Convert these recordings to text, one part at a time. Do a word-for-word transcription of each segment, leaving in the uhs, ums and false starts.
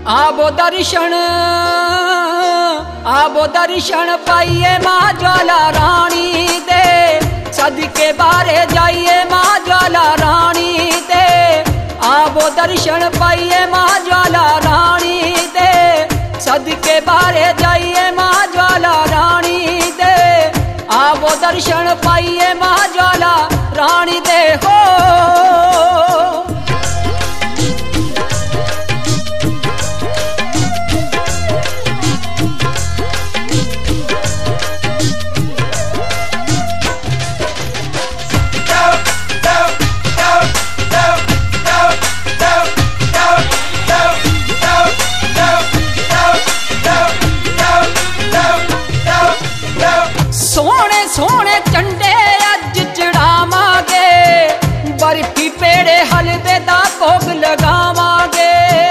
आबो दर्शन आबो दर्शन पाइए माँ ज्वाला रानी दे, सदके बारे जाइए माँ ज्वाला रानी दे। आबो दर्शन पाइए माँ ज्वाला रानी दे, सदके बारे जाइए माँ ज्वाला रानी दे। आबो दर्शन पाइए माँ ज्वाला रानी दे हो। सोने सोने चंडे अज चढ़ावांगे, बर्फी पेड़े हलवे दा भोग लगावांगे।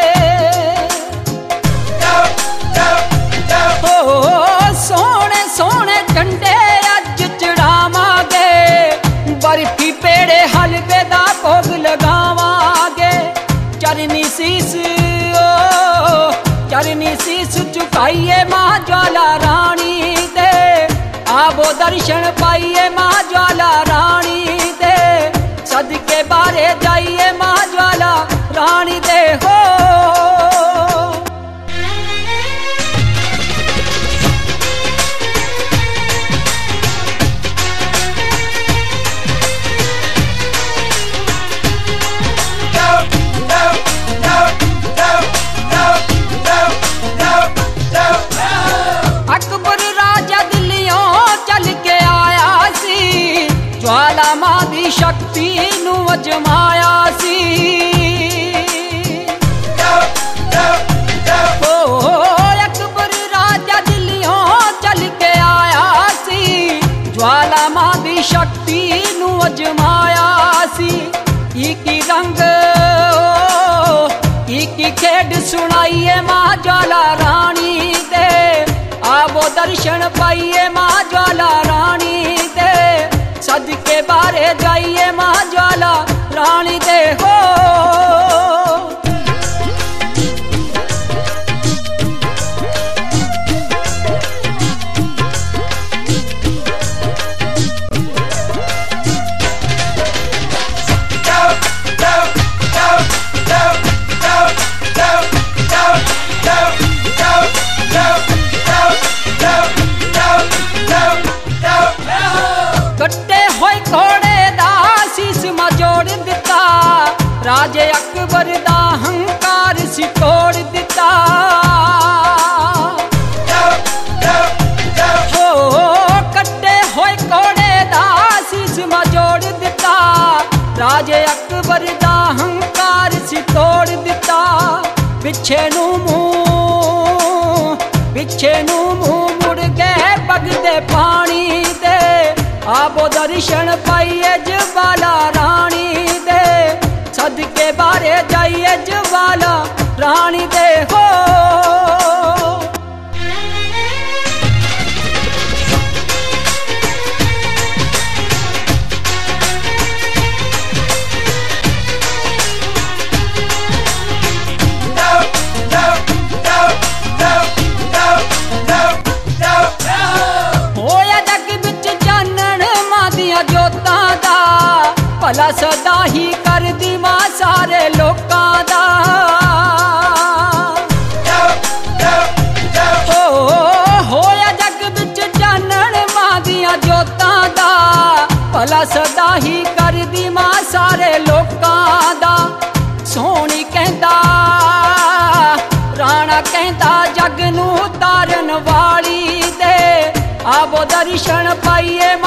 ओ सोने सोने चंडे अज चढ़ावांगे, बर्फी पेड़े हलवे दा भोग लगावांगे। चरनी शीस ओ चरनी शीस झुकाइए माँ ज्वाला रानी दे। आबो दर्शन पाइए माँ ज्वाला रानी दे, सदके बारे जाइए माँ ज्वाला रानी दे हो। अकबर राजा दिल्लियों चल के आया सी, ज्वाला माँ दी शक्ति नू अजमाया सी। ओ अकबर राजा दिल्लियों चल के आया सी, ज्वाला माँ दी शक्ति नू अजमाया सी। इकी रंग इकी खेड सुनाइए माँ ज्वाला रानी दे। आबो दर्शन पाइए माँ ज्वाला रानी दे, सदके बारे जाइए माँ ज्वाला रानी दे हो। कट्टे होए घोड़े दा शीस मा जोड़ दिता, राजे अकबर दा हंकार सी तोड़ दिता। हो कट्टे होए घोड़े दा शीस मा जोड़ दिता, राजे अकबर दा हंकार सी तोड़ दिता। पिछे नू मुंह पिछे नू मुंह मुड़ गए बगदे पानी दे। आबो दर्शन पाइए ज्वाला रानी दे, सदके बारे जाइए ज्वाला रानी दे हो। जोतां दा भला सदा ही कर दी माँ सारे लोकां दा। ओ होया जग विच जानन माँ दियां जोतां दा, भला सदा ही कर दी माँ सारे लोकां दा। सोहनी कहंदा राणा कहंदा जग नू तारन वाली दे। आबो दर्शन पाइए